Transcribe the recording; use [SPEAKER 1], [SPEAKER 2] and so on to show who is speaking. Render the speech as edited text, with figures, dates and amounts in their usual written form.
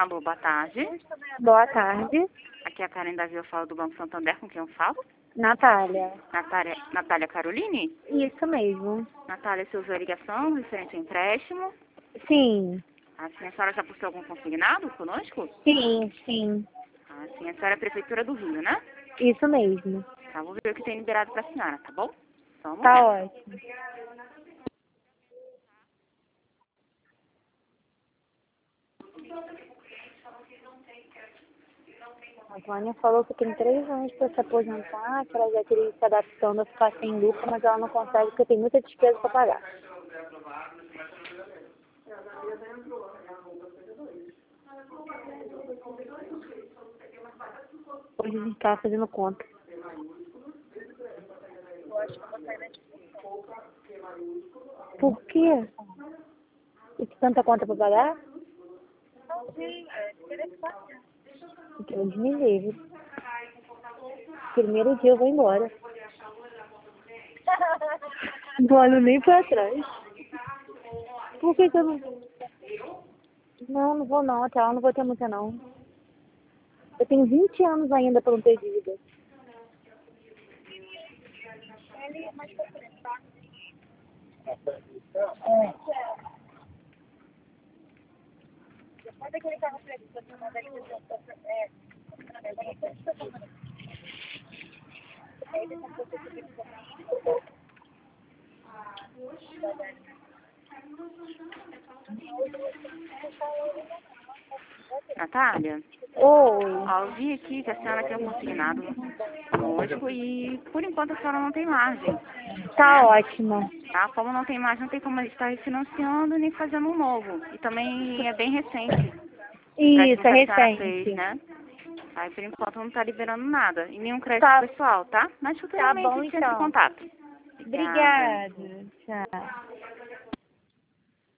[SPEAKER 1] Alô, boa tarde.
[SPEAKER 2] Boa tarde.
[SPEAKER 1] Aqui é a Karen Davi, eu falo do Banco Santander, com quem eu falo?
[SPEAKER 2] Natália.
[SPEAKER 1] Natália Caroline?
[SPEAKER 2] Isso mesmo.
[SPEAKER 1] Natália, você usou a ligação referente ao empréstimo?
[SPEAKER 2] Sim.
[SPEAKER 1] Assim, a senhora já possui algum consignado conosco?
[SPEAKER 2] Sim.
[SPEAKER 1] Assim, a senhora é a Prefeitura do Rio, né?
[SPEAKER 2] Isso mesmo.
[SPEAKER 1] Tá, vou ver o que tem liberado pra senhora, tá bom? Só um
[SPEAKER 2] Tá
[SPEAKER 1] momento.
[SPEAKER 2] ótimo. A Vânia falou que tem 3 anos para se aposentar, que ela já queria ir se adaptando a ficar sem lucro, mas ela não consegue porque tem muita despesa para pagar. Hoje a gente tá fazendo conta. Por quê? E tem tanta conta para pagar? Deus me livre. Primeiro dia eu vou embora. Não olho nem pra trás. Por que eu não... Não vou não, até lá não vou ter muita não. Eu tenho 20 anos ainda pra não ter dívida.
[SPEAKER 1] Natália?
[SPEAKER 2] Oi.
[SPEAKER 1] Ó, eu vi aqui que a senhora tem um consignado conosco e, por enquanto, a senhora não tem margem.
[SPEAKER 2] Tá ótimo.
[SPEAKER 1] Tá? Como não tem margem, não tem como a gente estar refinanciando nem fazendo um novo. E também é bem recente. O
[SPEAKER 2] Isso,
[SPEAKER 1] empréstimo
[SPEAKER 2] é
[SPEAKER 1] que a senhora fez,
[SPEAKER 2] recente.
[SPEAKER 1] né? Aí, por enquanto, não está liberando nada. E nenhum crédito
[SPEAKER 2] Tá,
[SPEAKER 1] pessoal, tá? Mas
[SPEAKER 2] tá
[SPEAKER 1] futuramente a
[SPEAKER 2] bom
[SPEAKER 1] gente entra em
[SPEAKER 2] então.
[SPEAKER 1] contato. Obrigada.
[SPEAKER 2] Obrigada. Tchau.